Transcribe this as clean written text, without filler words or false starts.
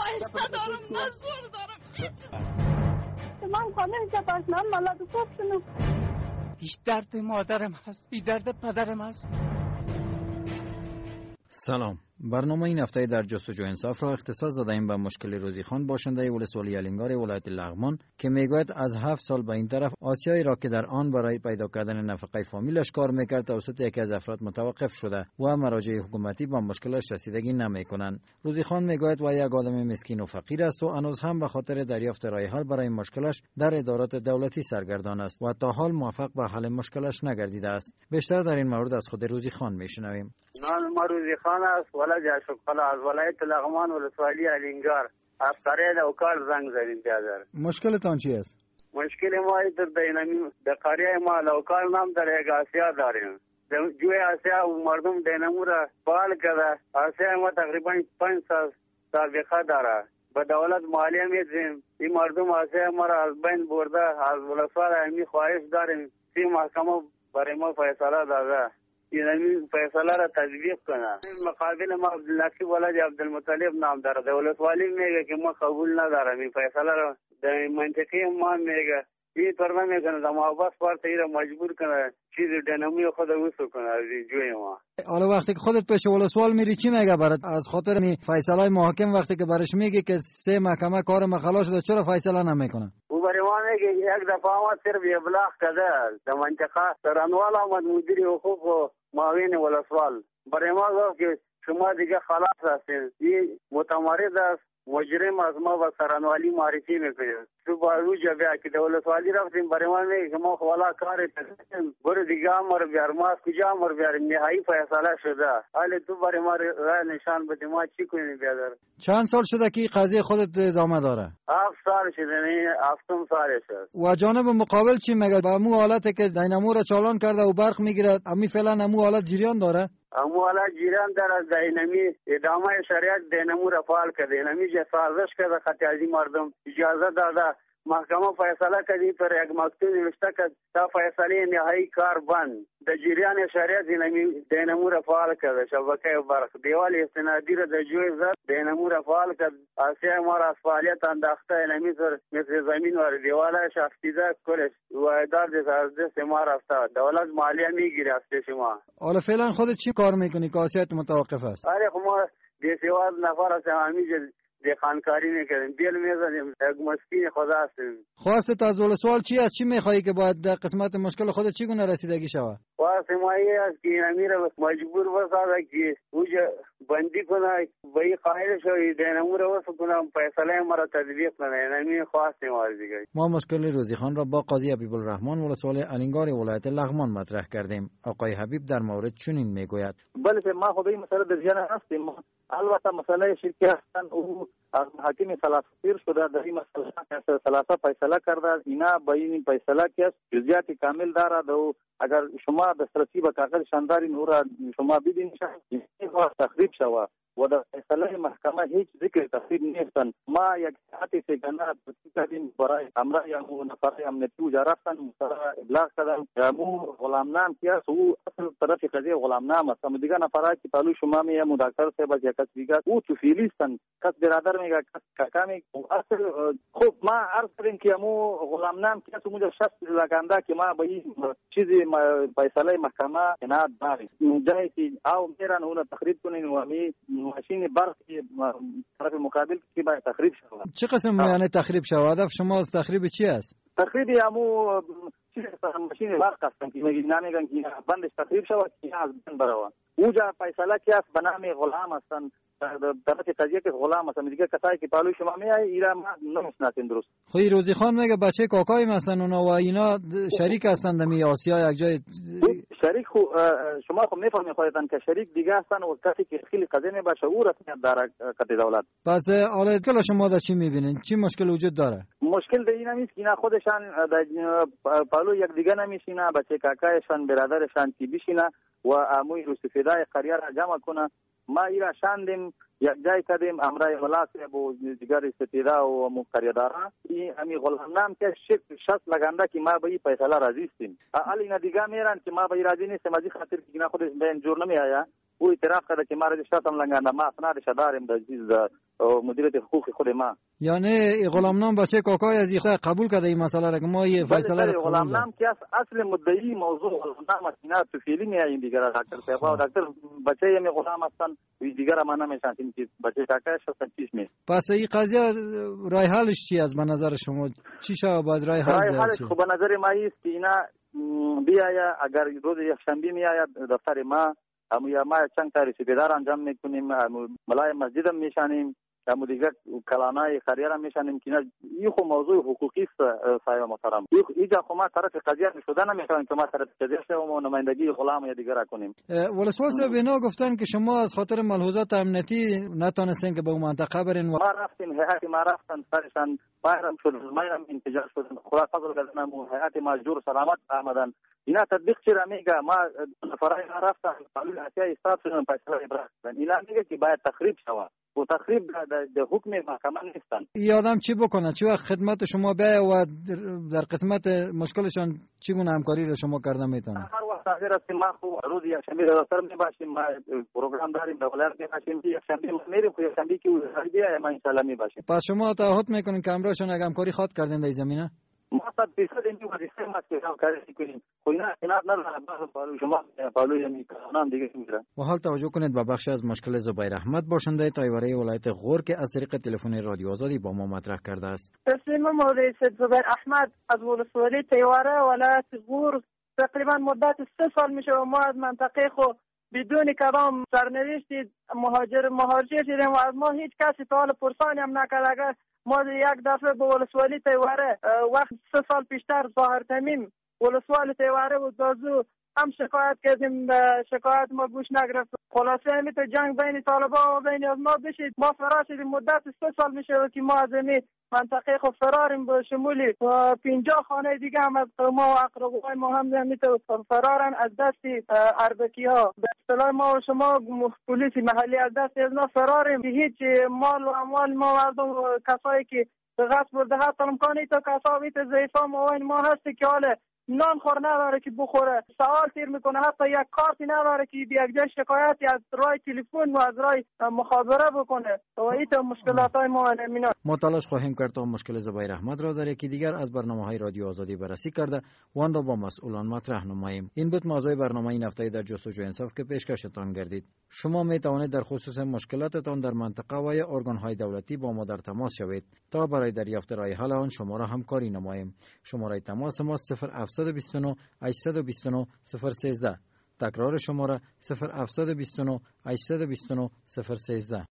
آهسته دارم نه زور دارم من خانه شباشنام مالا دو پفتنم بیش درد مادرم هست بی درد پدرم هست. سلام. برنامه این هفته در جستجو انصاف را اختصاص دادیم به مشکل روزیخان باشنده ولسوالی الینگار ولایت لغمان که میگوید از 7 سال به این طرف آسیایی را که در آن برای پیدا کردن نفقه فامیلش کار میکرد توسط یکی از افراد متوقف شده و مراجع حکومتی به مشکلش رسیدگی نمیکنند. روزیخان میگوید و یک آدم مسکین و فقیر است و هنوز هم به خاطر دریافت راه حل برای مشکلش در ادارات دولتی سرگردان است و تا حال موفق به حل مشکلش نگردیده است. بیشتر در این مورد از خود روزیخان میشنویم. نام روزیخان است ولایت شکل از ولایت لغمان ولسوالی الینگار. از قریه اوکال زنگ زدیم بیادر. مشکلتان چی است؟ مشکل ما در دینامی در قریه ما لوکال نام در یک آسیا داریم. جوی آسیا و مردم دینامو را فعال کرده. آسیا ما تقریبا 5 سال سابقه داره. به دولت مالیه میدیم. این مردم آسیا ما را از بین برده. از ولسوال امی خواهش داریم 3 محکمه برای ما فیصله داده. این فیصله را تطبیق کنه. مقابل ما عبدالنقی ولد عبدالمطلب نام داره. دولتوالی میگه که ما قبول ندارم این فیصله را. در منطقه ما میگه این طور نمیکنه در محبت پارت را مجبور کنه چیز دینامی خود وسو کنه از جوی ما. حالا وقتی که خودت پیش ولسوال میری چی میگه برات از خاطر می فیصله محاکم وقتی که برش میگه که 3 محکمه کار ما خلاص شده چرا فیصله نمیکنه؟ او برای ما میگه یک دفعه ما صرف ابلاغ کرده در منطقه سرانوال آمد مدیر حقوق و معاون ولسوال برای ما گفت که شما دیگه خلاص هستین. این متمرد است مجرم از ما و سرانوالی معرفی میکنید. تو باروجا بیا که دولتوالی رفتیم برای ما میگه که ما خوالا کاری کردیم برو دیگه امر بیار ما از کجا امر بیاریم نهایی فیصله شده. حالا تو برای ما راه نشان بده ما چی کنیم بیادر. چند سال شده که قضیه خودت ادامه داره؟ 7 سال شده نه 7 سال شد. و جانب مقابل چی میگه؟ با مو حالتی که دینامو را چالان کرده و برق میگیره امی فعلا امو حالت جریان داره؟ امو حالت جریان داره. دینامی ادامه شریعت دینامو را فعال کرده. دینامی جه سازش کرده خطی ازی مردم اجازه داده. محکمه فیصله کردی پر یک مکتوب نوشته که تا فیصله نهایی کار بند. در جریان شریعت دینامو را فعال کرده. شبکه برق دیوال استنادی را در جوی زد دینامو را فعال کرد. آسیا ما را از فعالیت انداخته. اینمی سر مثل زمین و دیوالش افتیده کلش و ادار از دست ما رفته. دولت مالیه میگیره از پیش ما. حالا فعلا خودت چی کار میکنی که آسیات متوقف است؟ آره ما دیسیواز نفر هستم همیشه خانکاری میکردیم بیل میزنیم یک مسکین خدا هستیم. خواستت از ولسوال چی است؟ چی میخوایی که باید در قسمت مشکل خودت چی گونه رسیدگی شود؟ خواست ما این است که این امیر مجبور بسازه که اوجا بندی کنه به این قائل شوی دینامو رو وصل کنه فیصله ما را تطبیق کنه. این امیر خواستیم دیگه. ما مشکل روزیخان را با قاضی حبیب الرحمن ولسوالی الینگار ولایت لغمان مطرح کردیم. آقای حبیب در مورد چنین میگوید: بله ما خود این مسئله در جریان هستیم. البته مسئله شرکی هستند او از حاکم ثلاثه شده در این مسئله ثلاثه فیصله کرده. اینا با این فیصله که جزئیات کامل دارد و اگر شما دسترسی به کاغذ شاندارین او را شما ببینید این تخریب شود و در فیصله محکمه هیچ ذکر تخریب نیستن. ما یک ساعتی سگانه کردیم برای امرای امو نفر امنیتی و رفتن ابلاغ کردن امو غلامنام که او اصل طرف قضیه غلامنام است. اما دیگه نفرایی که پالو شما میگه مداکتر صاحب از یک کس دیگه او توفیلیستن کس برادر میگه کس کاکامی اصل خوب ما عرض کردیم که امو غلامنام که اسمو مجا شخص لگنده که ما به این چیزی فیصله محکمه اناد داریم جایی که او میرن اون تخریب کنین و می ماشین برق طرف مقابل که باید تخریب شود. چه قسم یعنی تخریب شود؟ هدف شما از تخریب چی است؟ تخریب همو ماشین برق است که نمیگن که بندش تخریب شود که از بند بروند. اوجا فیصله که است به نام غلام هستند طرف قضیه که غلام هستند دیگه کسایی که پالوی شما میای ایران ما نمیشناسیم درست. خوی روزیخان میگه بچه کاکای مثلا اونا و اینا شریک هستند می آسیا یک جای شریک شما خو میفهمید خودتان که شریک دیگه هستن و کسی که خیلی قضیه باشه او رسمیت داره کت دولت. پس حالا کلا شما در چی میبینین؟ چی مشکل وجود داره؟ مشکل در این نیست که اینا خودشان پالو یک دیگه نمیشینه بچه کاکایشان برادرشان کی بشینه و اموی روسفیدای قریه را جمع کنه. ما ایرا شاندیم یک جای کردیم امرای ملاسب و دیگر استفیدا و مقریدارا این امی غلامنام که شخص لگنده که ما به این فیصله راضی هستیم. حالا اینا دیگه میرن که ما به این راضی نیستیم از این خاطر که اینا خودش به این جور نمی آیا او اعتراف کرده که ما را شاتم لگنده ما اسنادش داریم در چیز مدیریت حقوق خود ما. یعنی غلامنام بچه کاکای از این قبول کرده این مسئله را که ما یه فیصله را غلامنام که اصل مدعی موضوع غلامنام است، اینا تو فعلی میایین دیگر دکتر صاحب دکتر بچه می غلام هستن دیگر ما نمیشناسیم که بچه کاکایش هستن چیش می. پس این قضیه رای حلش چی از به نظر شما؟ چی شو باید رای حلش خب به نظر ما است که اینا بیاید اگر روز یکشنبه میآید دفتر ما ما چند تا رسیدگی انجام میکنیم، ملای مسجد هم میشانیم، اما دیگر کلانای خریار هم میشانیم که این خو موضوع حقوقی است صاحب محترم. اینجا خو ما طرف قضیه شده نمیشویم که ما طرف قضیه شویم و نمایندگی غلام یا دیگر کنیم. ولسوال صاحب اینا گفتن که شما از خاطر ملحوظات امنیتی نتونستین که به اون منطقه برین. ما رفتیم، هیئت ما رفتن سرشان بایرم شد، مایم انتجار شد، خدا فضل کردن هیئت ما جور سلامت آمدن. اینا تطبیق چرا میگه؟ ما فرای رفتن قانون اسیا استاد شدن فیصله برای اینا میگه که باید تخریب شود و تخریب در حکم محکمه نیستن. این آدم چی بکنه؟ چی وقت خدمت شما بیاید و در قسمت مشکلشان چگونه همکاری را شما کرده میتونه؟ هر وقت حاضر هستیم. ما خو روز یکشنبه دفتر میباشیم، ما پروگرام داریم در ولایت میباشیم، یکشنبه میریم خو یکشنبه که بیا ما ان شاء الله میباشیم. پس شما تعهد میکنین که همراهشون همکاری خواهد کردین در زمینه؟ ما 100% این وظیفه ما که همکاری کنیم. خو اینا نه شما پالوی میکنن دیگه میره. و حال توجه کنید به بخش از مشکل زبیر احمد باشنده تایوره ولایت غور که از طریق تلفن رادیو آزادی با ما مطرح کرده است. تسلیم مولوی زبیر احمد از ولسوالی تایوره ولایت غور تقریبا مدت 3 سال میشه و ما از منطقه خو بدون کدام سرنوشتی مهاجر شدیم و از ما هیچ کسی تا حال پرسانی هم نکرد. اگر ما یک دفعه به ولسوالی تایوره وقت 3 سال پیشتر ظاهر تمیم ولسوالی تایوره و دازو هم شکایت کردیم، شکایت ما گوش نگرفت. خلاصه همیت جنگ بین طالبان و بین از ما بشید. ما فرار شدیم، مدت 3 سال میشه که ما از این منطقه خود فراریم به شمولی و 50 خانه دیگه هم از ما و اقربای ما هم همیت فرارن از دست اربکی ها. به اصطلاح ما و شما پلیس محلی از دست از ما فراریم. هیچ مال و اموال ما مردم و کسایی که به غصب برده ها طلبکانی تا کساویت ضعیفا ما هستی که حاله نان خور نداره که بخوره، سوال تیر میکنه، حتی یک کارتی نداره که یک جای شکایتی از رای تلفن و از رای مخابره بکنه. و این مشکلات های ما نمینا. ما تلاش خواهیم کرد تا مشکل زبیر احمد را در یکی دیگر از برنامه‌های رادیو آزادی بررسی کرده و آن را با مسئولان مطرح نماییم. این بود موضوع برنامه این هفته در جستجوی انصاف که پیشکشتان گردید. شما می توانید در خصوص مشکلاتتان در منطقه و یا ارگان‌های دولتی با ما در تماس شوید تا برای دریافت رای حل آن شما را همکاری نماییم. شماره تماس ما 0729 829 013. تکرار شماره 0729 829 013.